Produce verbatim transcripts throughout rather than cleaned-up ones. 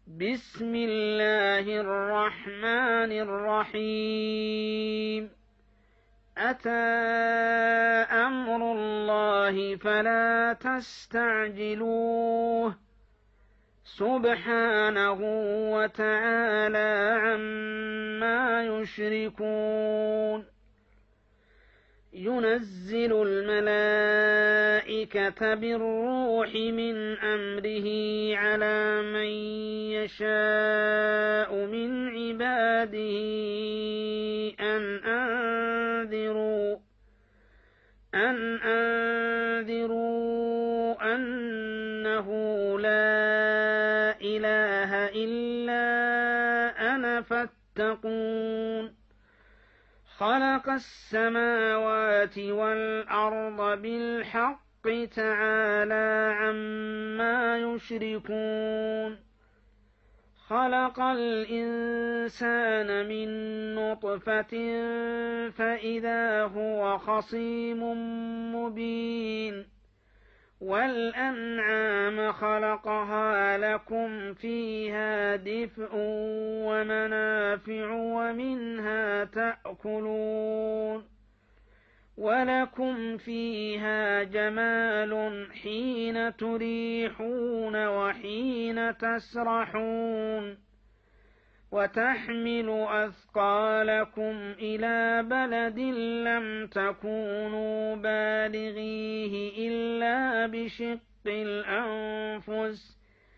بسم الله الرحمن الرحيم أتى أمر الله فلا تستعجلوه سبحانه وتعالى عما يشركون ينزل الملائكة بالروح من أمره على من يشاء من عباده أن أنذروا أن أنذروا أنه لا إله إلا أنا فاتقون خلق السماوات والأرض بالحق تعالى عما يشركون خلق الإنسان من نطفة فإذا هو خصيم مبين والأنعام خلقها لكم فيها دفء ومنافع ومنها تأكلون ولكم فيها جمال حين تريحون وحين تسرحون وتحمل أثقالكم إلى بلد لم تكونوا بالغيه إلا بشق الأنفس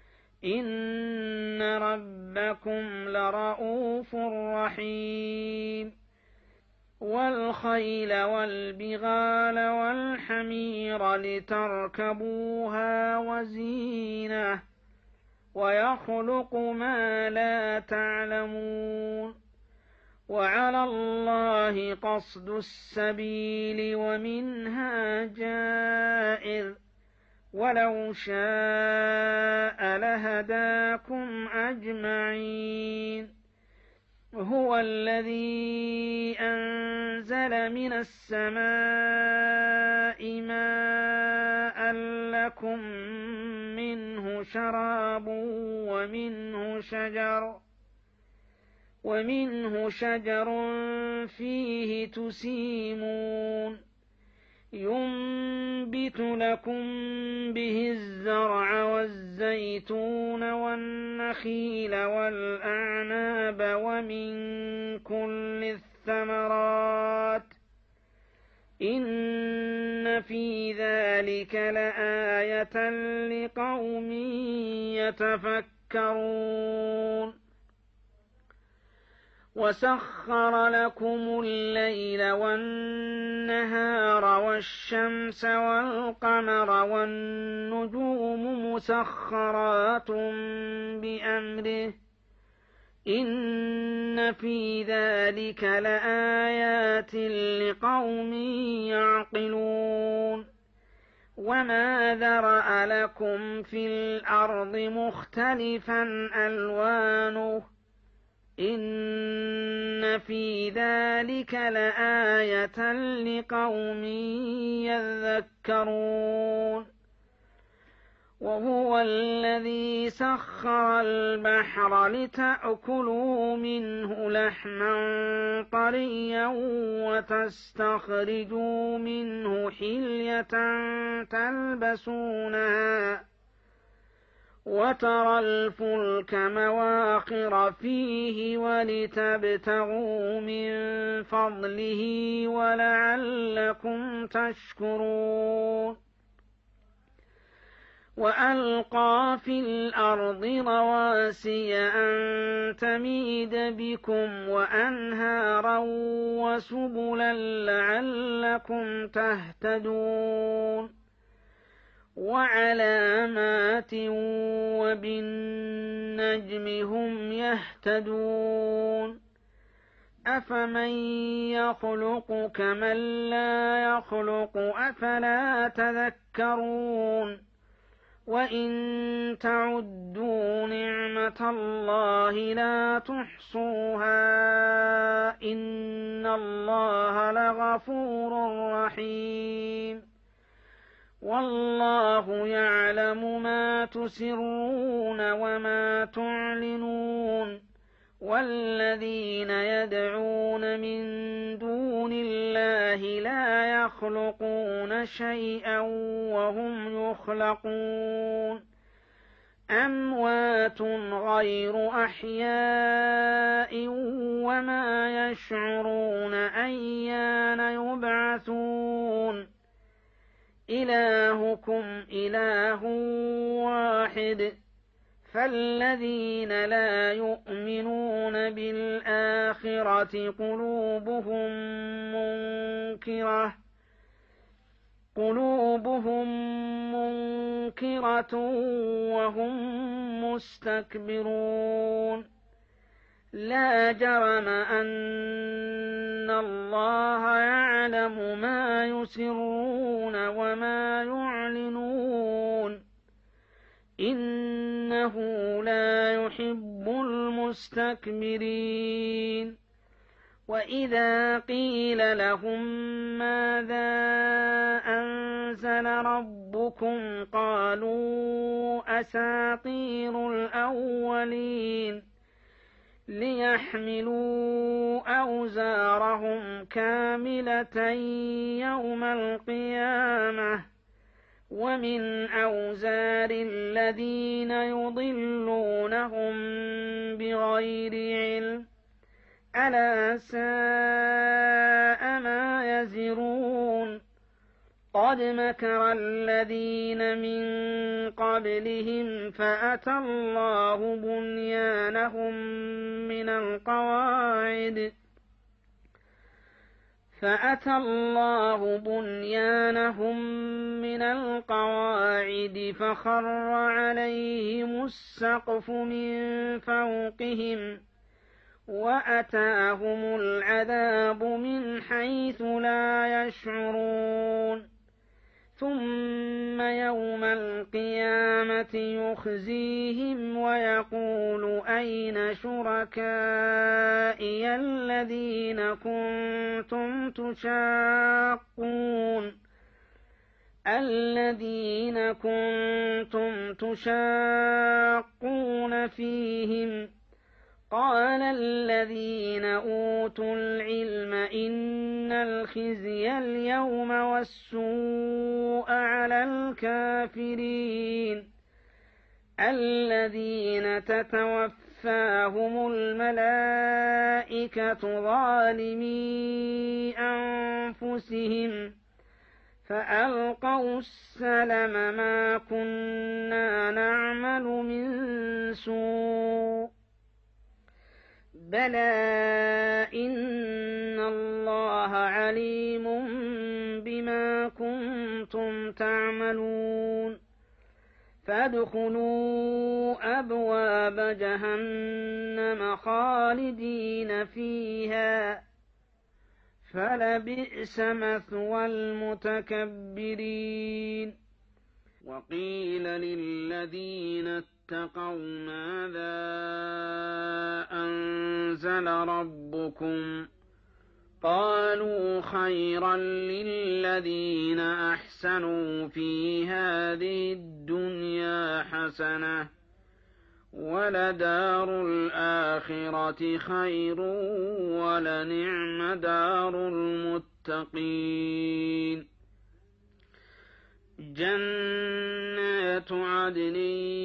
إن ربكم لرؤوف رحيم والخيل والبغال والحمير لتركبوها وزينة ويخلق ما لا تعلمون وعلى الله قصد السبيل ومنها جائر ولو شاء لهداكم أجمعين هو الذي أنزل من السماء ماء لكم منه شراب ومنه شجر ومنه شجر فيه تسيمون ينبت لكم به الزرع والزيتون والنخيل والأعناب ومن كل الثمرات إن في ذلك لآية لقوم يتفكرون وسخر لكم الليل والنهار والشمس والقمر والنجوم مسخرات بأمره إن في ذلك لآيات لقوم يعقلون وما ذرأ لكم في الأرض مختلفا ألوانه إن في ذلك لآية لقوم يذكرون وهو الذي سخر البحر لتأكلوا منه لحما طريا وتستخرجوا منه حلية تلبسونها وترى الفلك مواخر فيه ولتبتغوا من فضله ولعلكم تشكرون وألقى في الأرض رواسي أن تميد بكم وأنهارا وسبلا لعلكم تهتدون وعلامات وبالنجم هم يهتدون أفمن يخلق كمن لا يخلق أفلا تذكرون وإن تعدوا نعمة الله لا تحصوها إن الله لغفور رحيم والله يعلم ما تسرون وما تعلنون والذين يدعون من دون الله لا يخلقون شيئا وهم يخلقون أموات غير أحياء وما يشعرون أيان يبعثون إلهكم إله واحد فالذين لا يؤمنون بالآخرة قلوبهم منكرة قلوبهم منكرة وهم مستكبرون لا جرم أن الله يعلم ما يسرون وما يعلنون إنه لا يحب المستكبرين وإذا قيل لهم ماذا أنزل ربكم قالوا أساطير الأولين ليحملوا أوزارهم كاملة يوم القيامة ومن أوزار الذين يضلونهم بغير علم ألا ساء ما يزرون قد مكر الذين من قبلهم فأتى الله بنيانهم من القواعد فأتى الله بنيانهم من القواعد فخر عليهم السقف من فوقهم وأتاهم العذاب من حيث لا يشعرون ثم يوم القيامة يخزيهم ويقول أين شركائي الذين كنتم تشاقون الذين كنتم تشاقون فيهم قال الذين أوتوا العلم إن الخزي اليوم والسوء على الكافرين الذين تتوفاهم الملائكة ظالمي أنفسهم فألقوا السلم ما كنا نعمل من سوء بلى إن الله عليم بما كنتم تعملون فادخلوا أبواب جهنم خالدين فيها فلبئس مثوى المتكبرين وقيل للذين اتقوا ماذا أنزل ربكم قالوا خيرا للذين أحسنوا في هذه الدنيا حسنة ولدار الآخرة خير ولنعم دار المتقين جنات عدن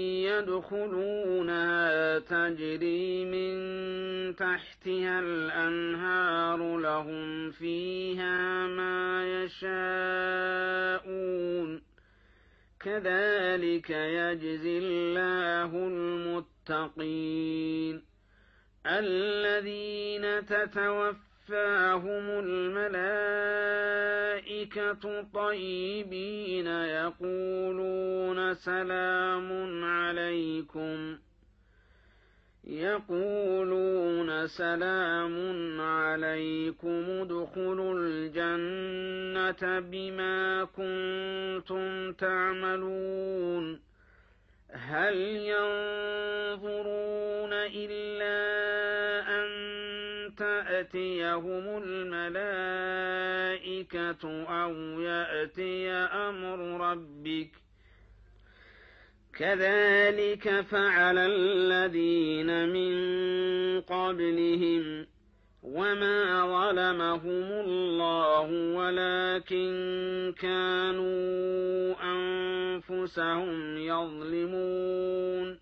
يدخلونها تجري من تحتها الأنهار لهم فيها ما يشاءون كذلك يجزي الله المتقين الذين تتوفاهم الملائكة طيبين يقولون سلام عليكم يقولون سلام عليكم ادخلوا الجنة بما كنتم تعملون هل ينظرون إلا أن تأتيهم الملائكة أو يأتي أمر ربك كذلك فعل الذين من قبلهم وما ظلمهم الله ولكن كانوا أنفسهم يظلمون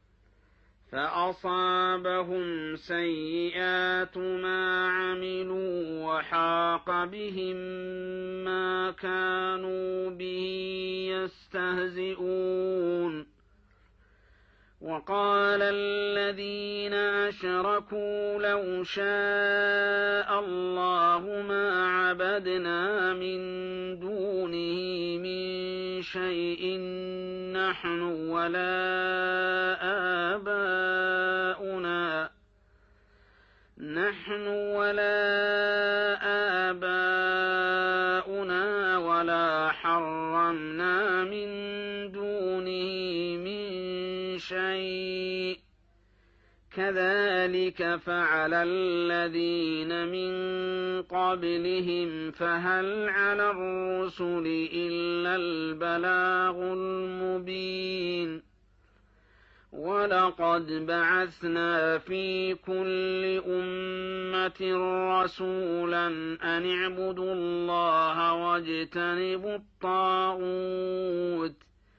فأصابهم سيئات ما عملوا وحاق بهم ما كانوا به يستهزئون وقال الذين أشركوا لو شاء الله ما عبدنا من دونه من شيء نحن ولا آباؤنا نحن ولا آباؤنا ولا حرمنا من دونه من شيء كذلك فعل الذين من قبلهم فهل على الرسل إلا البلاغ المبين ولقد بعثنا في كل أمة رسولا أن اعبدوا الله واجتنبوا الطاغوت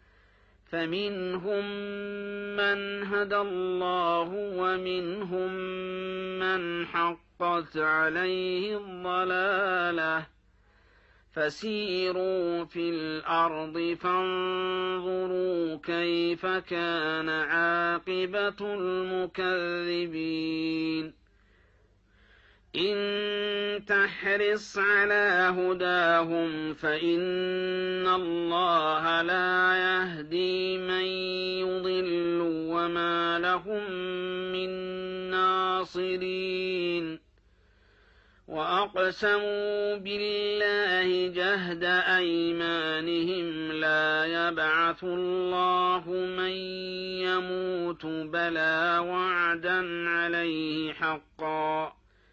فمنهم من هدى الله ومنهم من حقت عليه الضلالة فسيروا في الأرض فانظروا كيف كان عاقبة المكذبين إن تحرص على هداهم فإن الله لا يهدي من يضل وما لهم من ناصرين وأقسموا بالله جهد أيمانهم لا يبعث الله من يموت بلى وعدا عليه حقا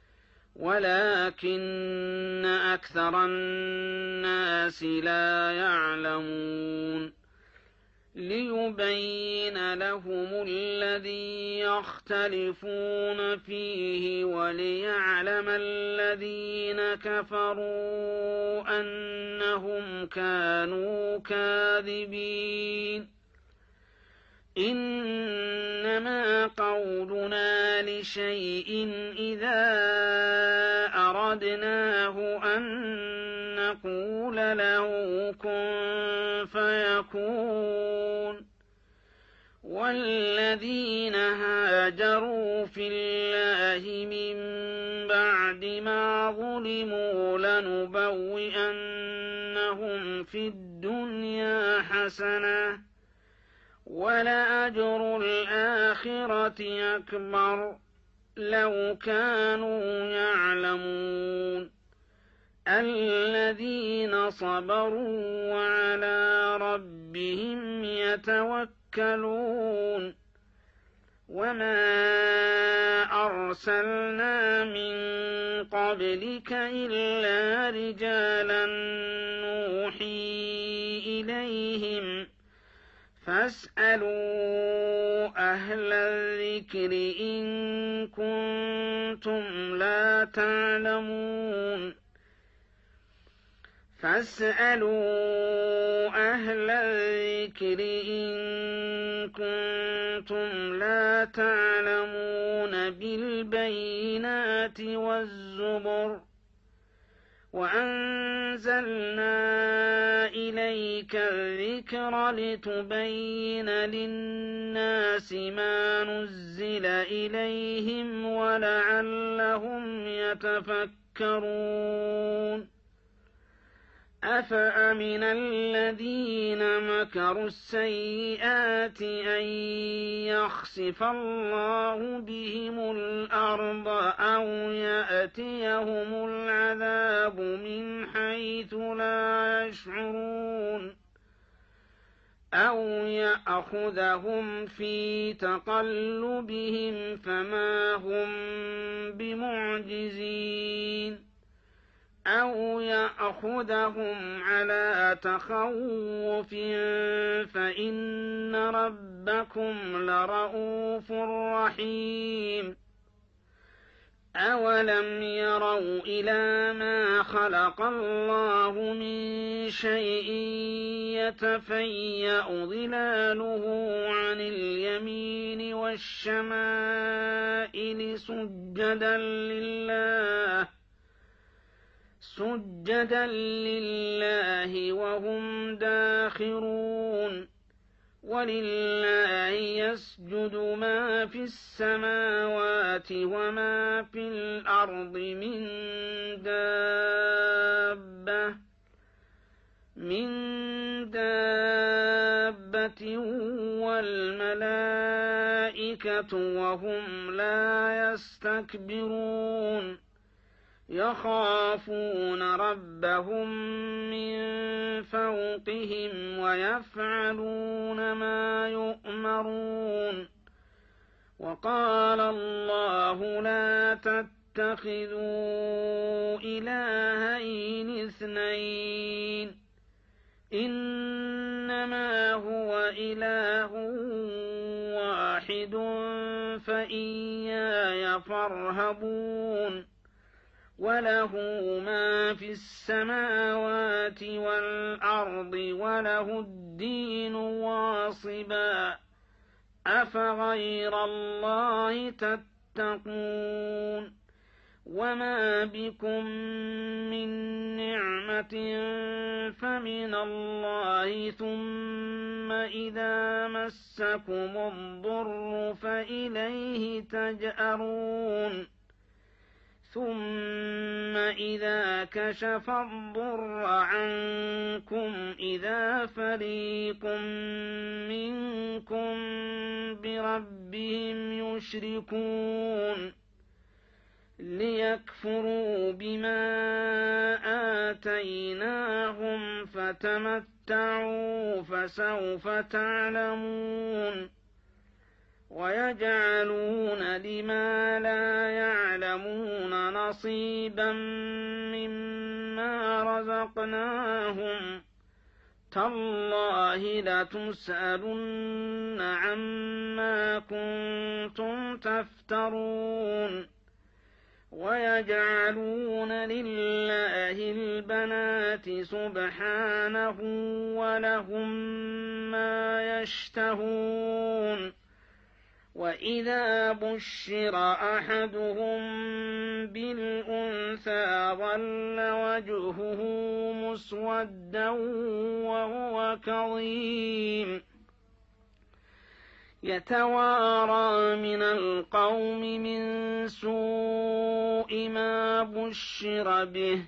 ولكن أكثر الناس لا يعلمون ليبين لهم الذي يختلفون فيه وليعلم الذين كفروا أنهم كانوا كاذبين إنما قولنا لشيء إذا أردناه أن نقول له كن فيكون والذين هاجروا في الله من بعد ما ظلموا لنبوئنهم في الدنيا حسنة ولأجر الآخرة أكبر لو كانوا يعلمون الذين صبروا وعلى ربهم يتوكلون وما أرسلنا من قبلك إلا رجالا نوحي إليهم فاسألوا أهل الذكر إن كنتم لا تعلمون فاسألوا أهل الذكر إن كنتم لا تعلمون بالبينات والزبر وأنزلنا إليك الذكر لتبين للناس ما نزل إليهم ولعلهم يتفكرون أفأمن الذين مكروا السيئات أن يخسف الله بهم الأرض أو يأتيهم العذاب من حيث لا يشعرون أو يأخذهم في تقلبهم فما هم بمعجزين أو يأخذهم على تخوف فإن ربكم لرءوف رحيم أولم يروا إلى ما خلق الله من شيء يتفيأ ظلاله عن اليمين والشمائل سجدا لله سجدا لله وهم داخرون ولله يسجد ما في السماوات وما في الأرض من دابة من دابة والملائكة وهم لا يستكبرون يخافون ربهم من فوقهم ويفعلون ما يؤمرون وقال الله لا تتخذوا إلهين اثنين إنما هو إله واحد فإياي فارهبون وله ما في السماوات والأرض وله الدين واصبا أفغير الله تتقون وما بكم من نعمة فمن الله ثم إذا مسكم الضر فإليه تجأرون ثم إذا كشف الضر عنكم إذا فريق منكم بربهم يشركون ليكفروا بما آتيناهم فتمتعوا فسوف تعلمون ويجعلون لما لا يعلمون نصيبا مما رزقناهم تالله لتسألن عما كنتم تفترون ويجعلون لله البنات سبحانه ولهم ما يشتهون وإذا بشر أحدهم بالأنثى ظل وجهه مسودا وهو كظيم يتوارى من القوم من سوء ما بشر به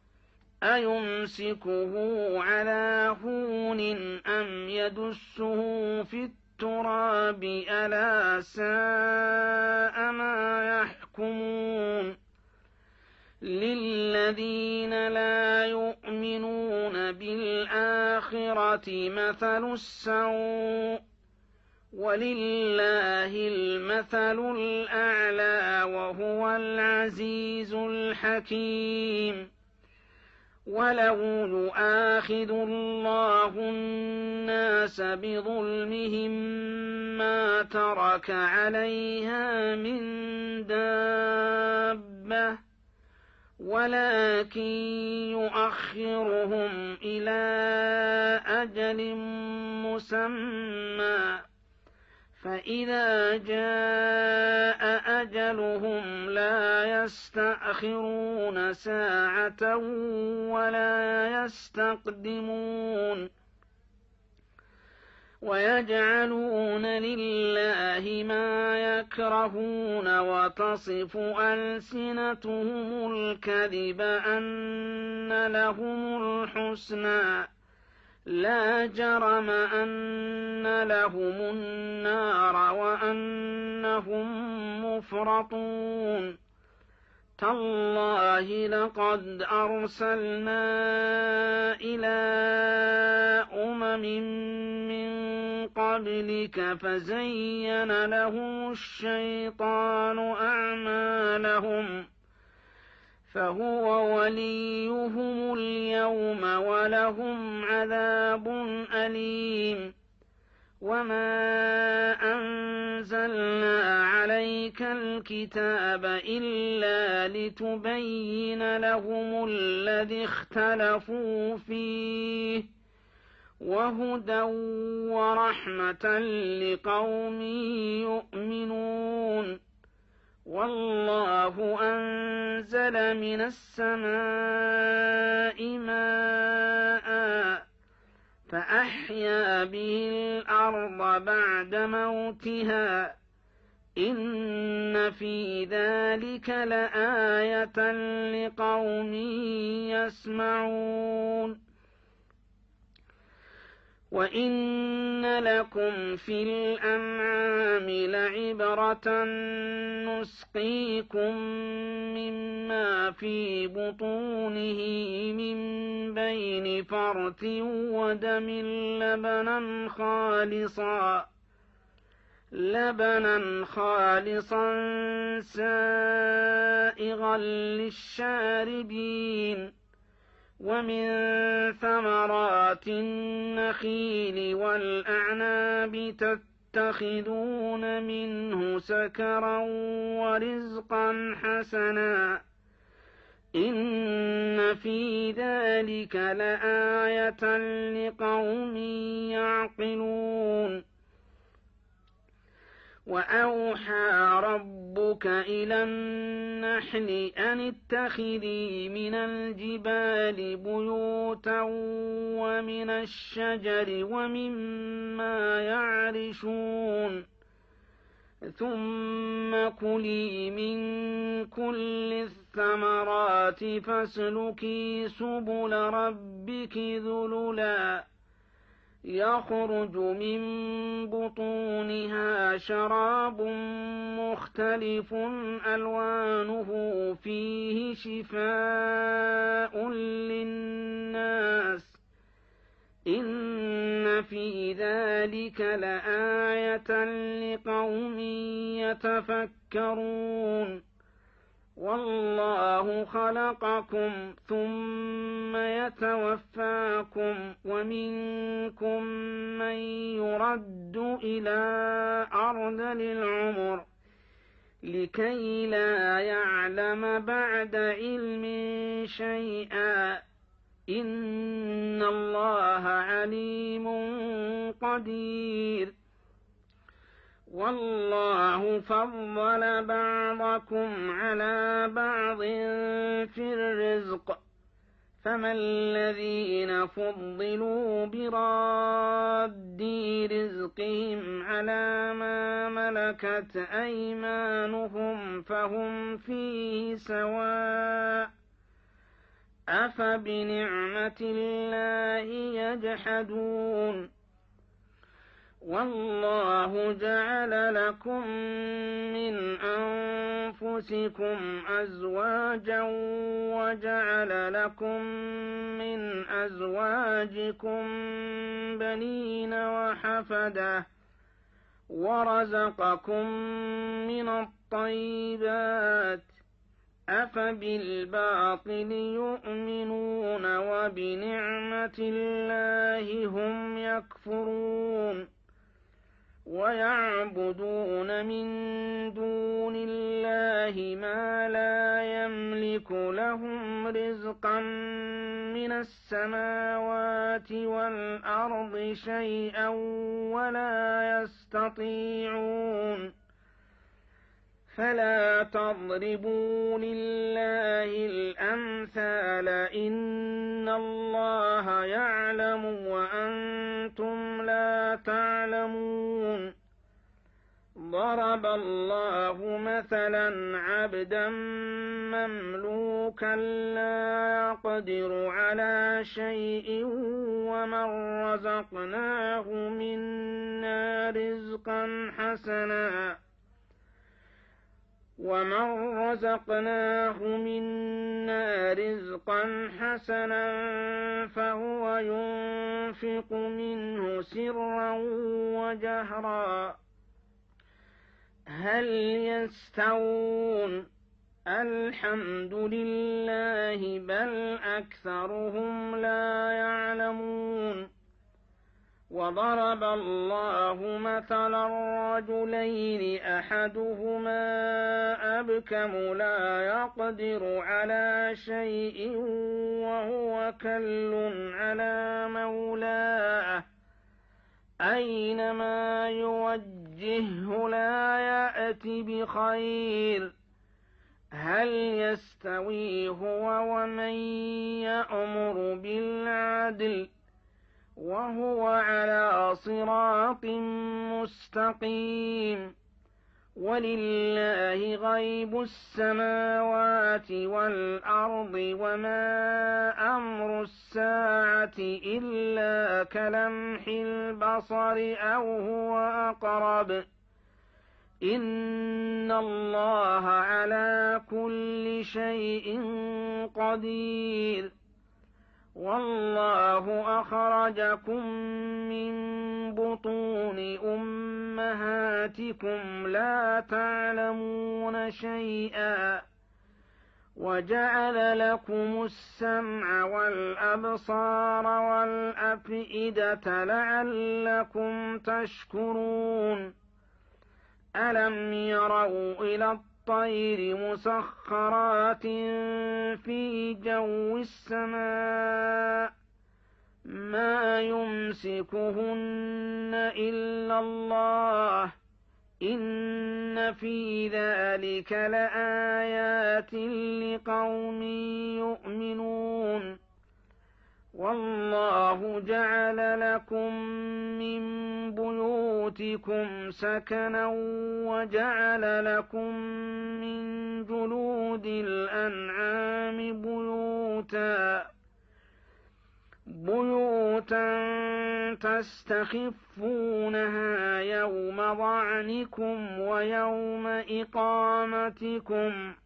أيمسكه على هون أم يدسه في التراب ألا ساء ما يحكمون للذين لا يؤمنون بالآخرة مثل السوء ولله المثل الأعلى وهو العزيز الحكيم ولو يؤاخذ الله الناس بظلمهم ما ترك عليها من دابة ولكن يؤخرهم إلى أجل مسمى فإذا جاء أجلهم لا يستأخرون ساعة ولا يستقدمون ويجعلون لله ما يكرهون وتصف ألسنتهم الكذب أن لهم الحسنى لا جرم أن لهم النار وأنهم مفرطون تالله لقد أرسلنا إلى أمم من قبلك فزين لهم الشيطان أعمالهم فهو وليهم اليوم ولهم عذاب أليم. وما أنزلنا عليك الكتاب إلا لتبين لهم الذي اختلفوا فيه وهدى ورحمة لقوم يؤمنون. والله أنزل من السماء ماء فأحيا به الأرض بعد موتها إن في ذلك لآية لقوم يسمعون. وإن لكم في الأنعام لعبرة نسقيكم مما في بطونه من بين فرث ودم لبنا خالصا لبنا خالصا سائغا للشاربين ومن ثمرات النخيل والأعناب تتخذون منه سكرا ورزقا حسنا إن في ذلك لآية لقوم يعقلون. وأوحى ربك إلى النحل أن اتخذي من الجبال بيوتا ومن الشجر ومما يعرشون ثم كلي من كل الثمرات فاسلكي سبل ربك ذللا يخرج من بطونها شراب مختلف ألوانه فيه شفاء للناس إن في ذلك لآية لقوم يتفكرون. والله خلقكم ثم يتوفاكم ومنكم من يرد إلى أرذل العمر لكي لا يعلم بعد علم شيئا إن الله عليم قدير. والله فضل بعضكم على بعض في الرزق فما الذين فضلوا براد رزقهم على ما ملكت أيمانهم فهم فيه سواء أفبنعمة الله يجحدون. والله جعل لكم من أنفسكم أزواجا وجعل لكم من أزواجكم بنين وحفدة ورزقكم من الطيبات أفبالباطل يؤمنون وبنعمة الله هم يكفرون. ويعبدون من دون الله ما لا يملك لهم رزقا من السماوات والأرض شيئا ولا يستطيعون. فلا تضربوا لله الأمثال إن الله يعلم وأنتم لا تعلمون. ضرب الله مثلا عبدا مملوكا لا يقدر على شيء ومن رزقناه منا رزقا حسنا ومن رزقناه منا رزقا حسنا فهو ينفق منه سرا وجهرا هل يستوون الحمد لله بل أكثرهم لا يعلمون وضرب الله مثلا رجلين أحدهما أبكم لا يقدر على شيء وهو كل على مولاه أينما يوجهه لا يأت بخير هل يستوي هو ومن يأمر بالعدل وهو على صراط مستقيم ولله غيب السماوات والأرض وما أمر الساعة إلا كلمح البصر أو هو أقرب إن الله على كل شيء قدير والله أخرجكم من بطون أمهاتكم لا تعلمون شيئا وجعل لكم السمع والأبصار والأفئدة لعلكم تشكرون ألم يروا إلى الطير مسخرات في جو السماء ما يمسكهن إلا الله إن في ذلك لآيات لقوم يؤمنون والله جعل لكم من بيوتكم سكنا وجعل لكم من جلود الأنعام بيوتا بيوتا تستخفونها يوم ظعنكم ويوم إقامتكم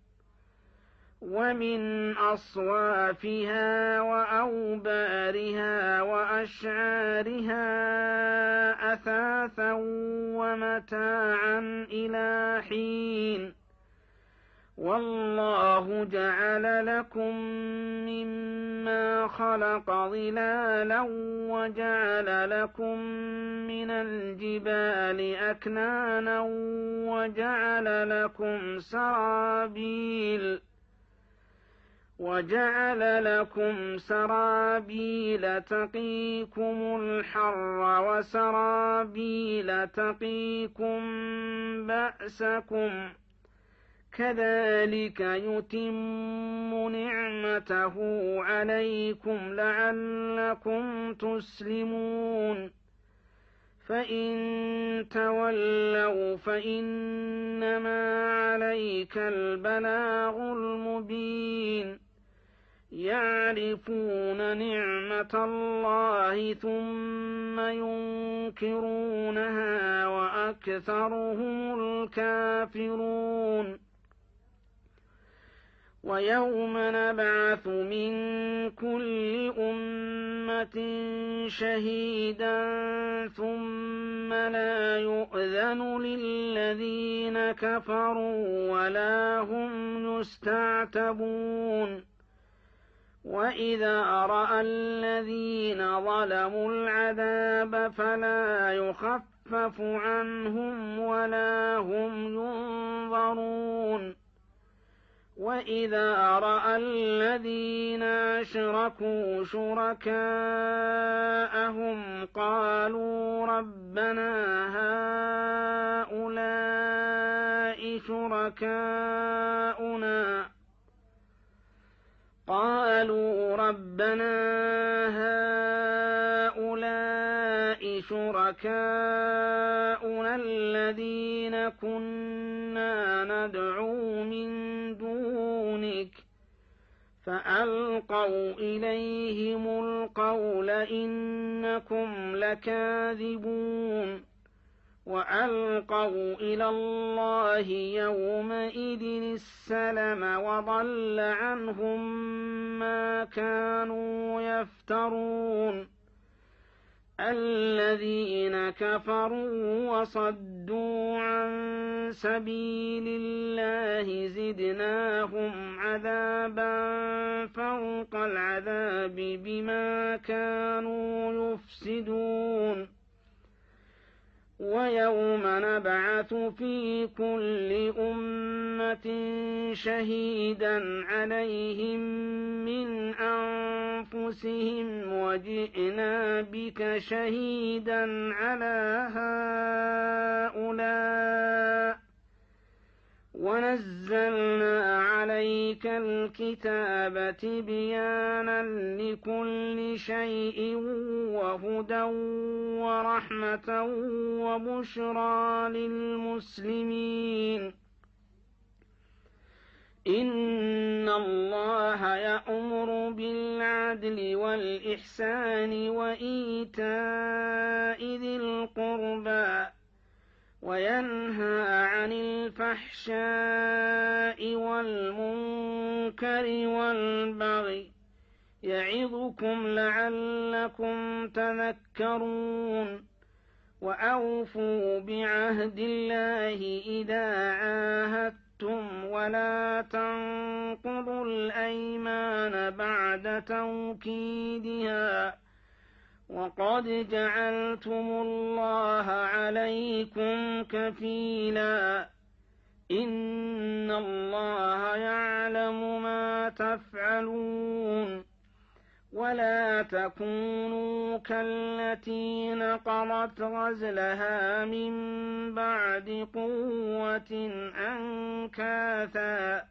ومن أصوافها وأوبارها وأشعارها أثاثا ومتاعا إلى حين والله جعل لكم مما خلق ظلالا وجعل لكم من الجبال أكنانا وجعل لكم سرابيل وجعل لكم سرابيل تقيكم الحر وسرابيل تقيكم بأسكم كذلك يتم نعمته عليكم لعلكم تسلمون فإن تولوا فإنما عليك البلاغ المبين يعرفون نعمة الله ثم ينكرونها وأكثرهم الكافرون ويوم نبعث من كل أمة شهيدا ثم لا يؤذن للذين كفروا ولا هم يستعتبون وإذا رأى الذين ظلموا العذاب فلا يخفف عنهم ولا هم ينظرون وإذا رأى الذين أشركوا شركاءهم قالوا ربنا هؤلاء شركاؤنا قالوا ربنا هؤلاء شركاؤنا الذين كنا ندعو من دونك فألقوا إليهم القول إنكم لكاذبون وألقوا إلى الله يومئذ السلم وضل عنهم ما كانوا يفترون الذين كفروا وصدوا عن سبيل الله زدناهم عذابا فوق العذاب بما كانوا يفسدون ويوم نبعث في كل أمة شهيدا عليهم من أنفسهم وجئنا بك شهيدا على هؤلاء ونزلنا عليك الكتاب تبيانا لكل شيء وهدى ورحمة وبشرى للمسلمين إن الله يأمر بالعدل والإحسان وإيتاء ذي القربى وينهى عن الفحشاء والمنكر والبغي يعظكم لعلكم تذكرون وأوفوا بعهد الله إذا عاهدتم ولا تنقضوا الأيمان بعد توكيدها وقد جعلتم الله عليكم كفيلا إن الله يعلم ما تفعلون ولا تكونوا كالتي نقضت غزلها من بعد قوة أنكاثا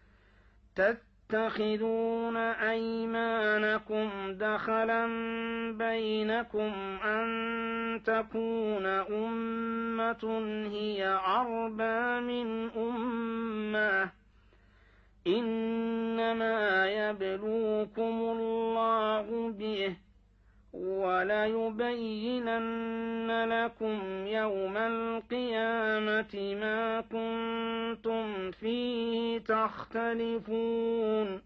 تتخذون أيمانكم دخلا بينكم أن تكون أمة هي أربى من أمة إنما يبلوكم الله به وليبينن لكم يوم القيامة ما كنتم فيه تختلفون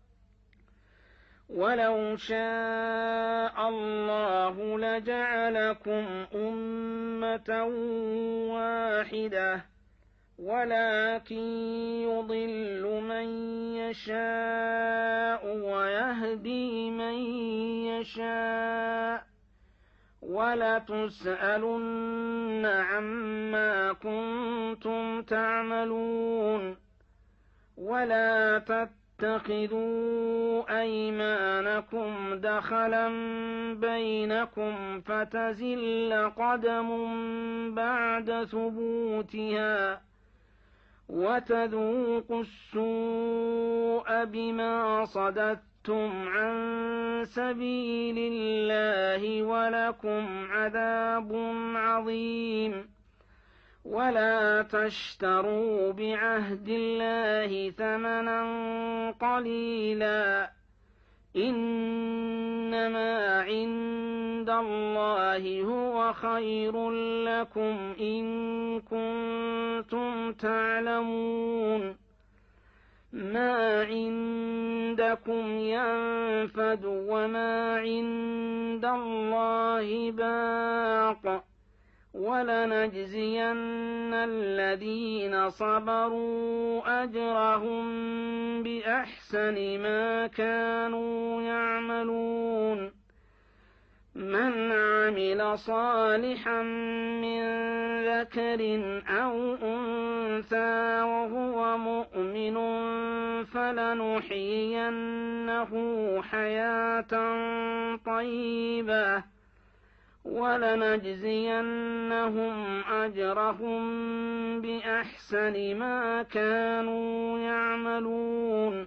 ولو شاء الله لجعلكم أمة واحدة ولكن يضل من يشاء ويهدي من يشاء ولتسألن عما كنتم تعملون ولا تتخذوا أيمانكم دخلا بينكم فتزل قدم بعد ثبوتها وتذوقوا السوء بما صددتم عن سبيل الله ولكم عذاب عظيم ولا تشتروا بعهد الله ثمنا قليلا إنما عند الله هو خير لكم إن كنتم تعلمون ما عندكم ينفد وما عند الله باق ولنجزين الذين صبروا أجرهم بأحسن ما كانوا يعملون من عمل صالحا من ذكر أو أنثى وهو مؤمن فلنحيينه حياة طيبة ولنجزينهم أجرهم بأحسن ما كانوا يعملون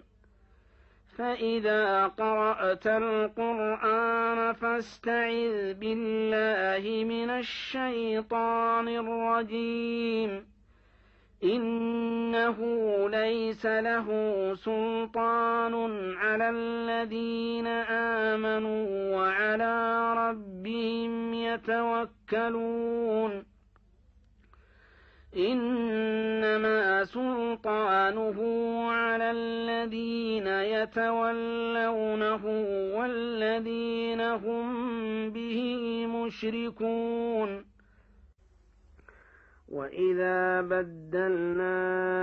فإذا قرأت القرآن فاستعذ بالله من الشيطان الرجيم إنه ليس له سلطان على الذين آمنوا وعلى ربهم يتوكلون إنما سلطانه على الذين يتولونه والذين هم به مشركون. وإذا بدلنا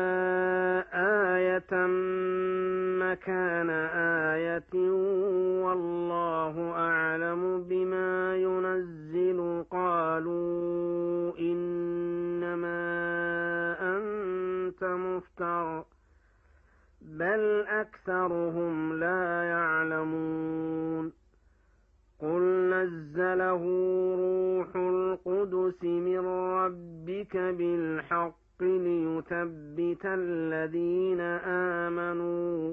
آية مكان آية والله أعلم بما ينزل قالوا إنما أنت مفتر بل أكثرهم لا يعلمون. قل نزله روح القدس من ربك بالحق ليثبت الذين آمنوا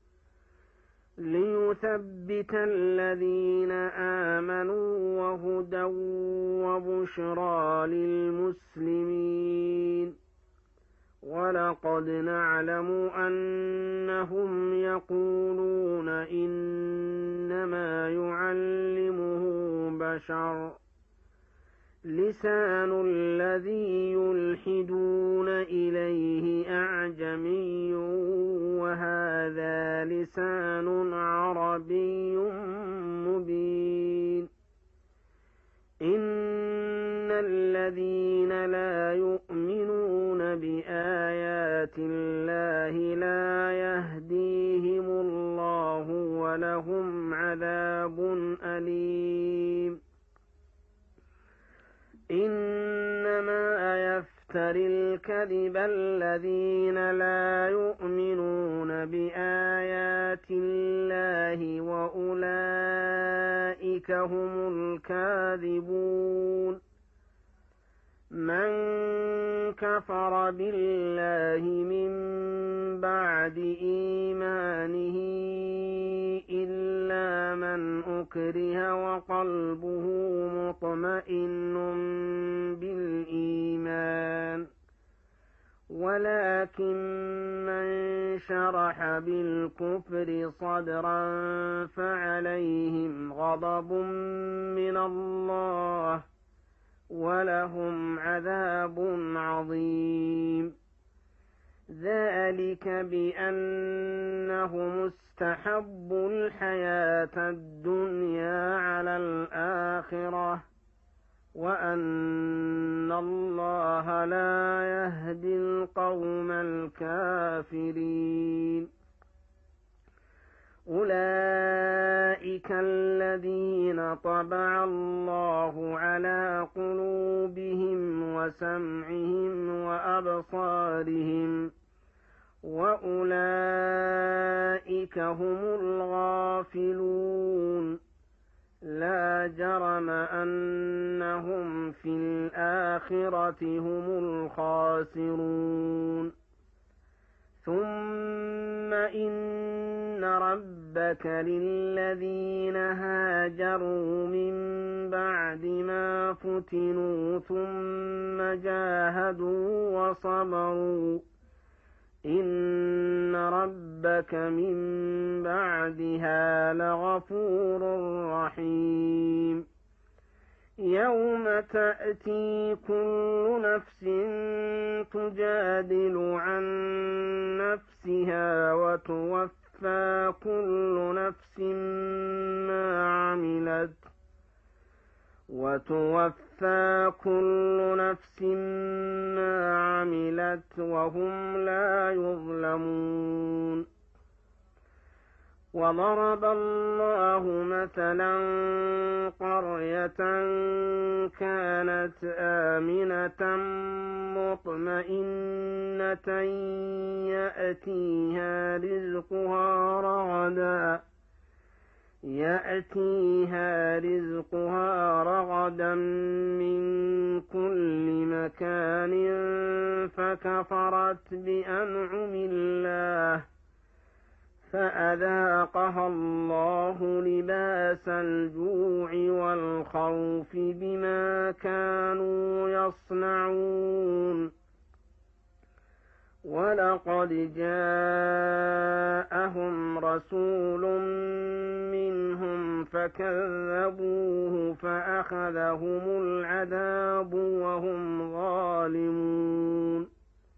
ليثبت الذين آمنوا وهدى وبشرى للمسلمين. ولقد نعلم أنهم يقولون إنما يعلمه بشر لسان الذي يلحدون إليه أعجمي وهذا لسان عربي مبين. إن الذين لا يؤمنون بآيات الله لا يهديهم الله ولهم عذاب أليم. إنما يفتري الكذب الذين لا يؤمنون بآيات الله وأولئك هم الكاذبون. من كفر بالله من بعد إيمانه إلا من أكره وقلبه مطمئن بالإيمان ولكن من شرح بالكفر صدرا فعليهم غضب من الله ولهم عذاب عظيم. ذلك بأنهم استحبوا الحياة الدنيا على الآخرة وأن الله لا يهدي القوم الكافرين. أولئك الذين طبع الله على قلوبهم وسمعهم وأبصارهم وأولئك هم الغافلون. لا جرم أنهم في الآخرة هم الخاسرون. ثم إن ربك للذين هاجروا من بعد ما فتنوا ثم جاهدوا وصبروا إن ربك من بعدها لغفور رحيم. يوم تأتي كل نفس تجادل عن نفسها وتوفى كل نفس ما عملت وتوفى كل نفس ما عملت وهم لا يظلمون. وضرب الله مثلا قرية كانت آمنة مطمئنة يأتيها رزقها رغدا يأتيها رزقها رغدا من كل مكان فكفرت بأنعم الله فأذاقها الله لباس الجوع والخوف بما كانوا يصنعون. ولقد جاءهم رسول منهم فكذبوه فأخذهم العذاب وهم ظالمون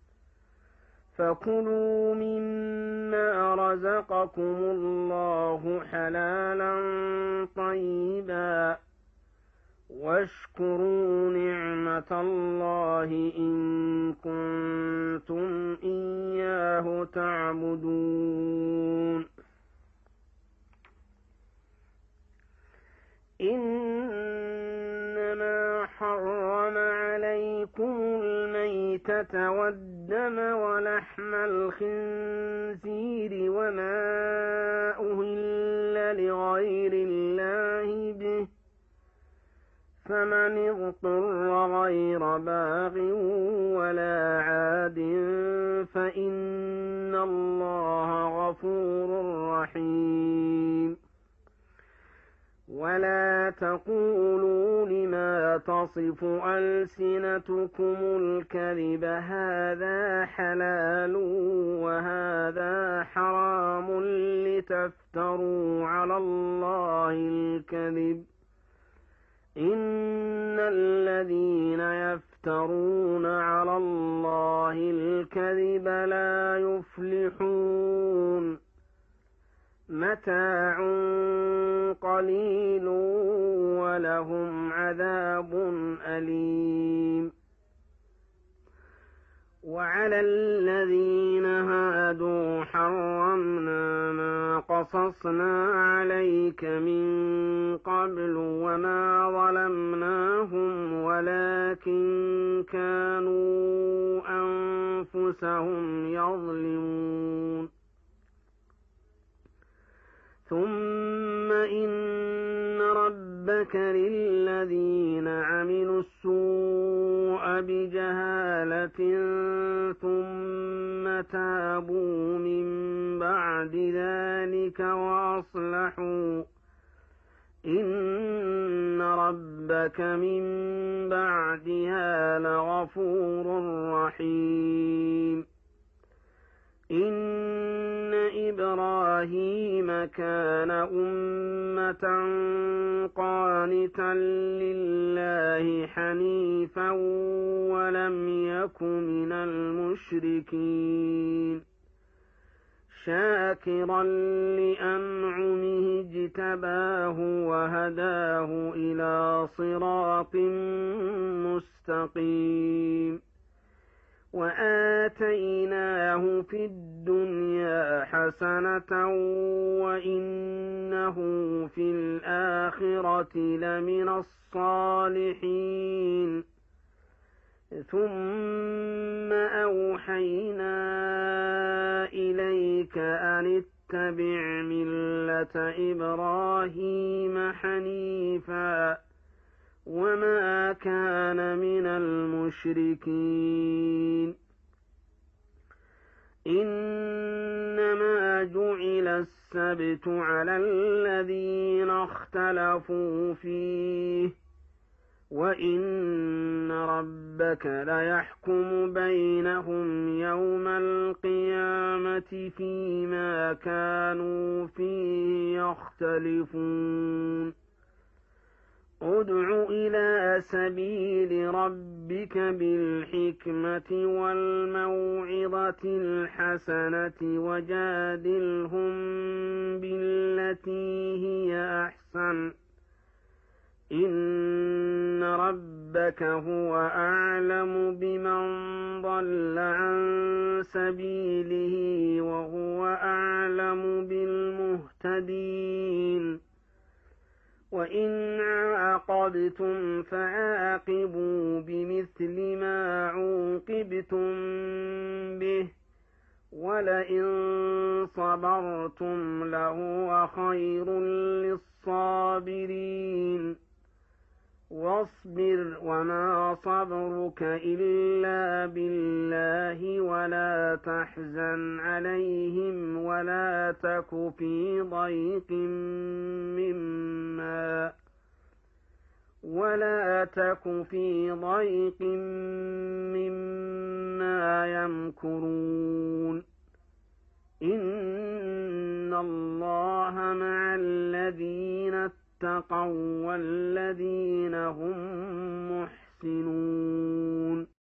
فكلوا مما رزقكم الله حلالا طيبا واشكروا نعمة الله إن كنتم إياه تعبدون إنما حرم عليكم الميتة والدم ولحم الخنزير وما أهل لغير الله به فمن اضطر غير باغ ولا عاد فإن الله غفور رحيم ولا تقولوا لما تصف ألسنتكم الكذب هذا حلال وهذا حرام لتفتروا على الله الكذب إن الذين يفترون على الله الكذب لا يفلحون متاع قليل ولهم عذاب أليم وعلى الذين هادوا حرمنا ما قصصنا عليك من قبل وما ظلمناهم ولكن كانوا أنفسهم يظلمون ثم إن ربك للذين عملوا السوء بجهالة ثم تابوا من بعد ذلك وأصلحوا إن ربك من بعدها لغفور رحيم إن إبراهيم كان أمة قانتا لله حنيفا ولم يك من المشركين شاكرا لأنعمه اجتباه وهداه إلى صراط مستقيم وآتيناه في الدنيا حسنة وإنه في الآخرة لمن الصالحين ثم أوحينا إليك أن اتبع ملة إبراهيم حنيفا وما كان من المشركين إنما جعل السبت على الذين اختلفوا فيه وإن ربك ليحكم بينهم يوم القيامة فيما كانوا فيه يختلفون ادع إلى سبيل ربك بالحكمة والموعظة الحسنة وجادلهم بالتي هي أحسن إن ربك هو أعلم بمن ضل عن سبيله وهو أعلم بالمهتدين وإن عاقبتم فعاقبوا بمثل ما عوقبتم به ولئن صبرتم لهو خير للصابرين واصبر وما صبرك إلا بالله ولا تحزن عليهم ولا تك في ضيق مما ولا تك في ضيق مما يمكرون إن الله مع الذين اتقوا والذين هم محسنون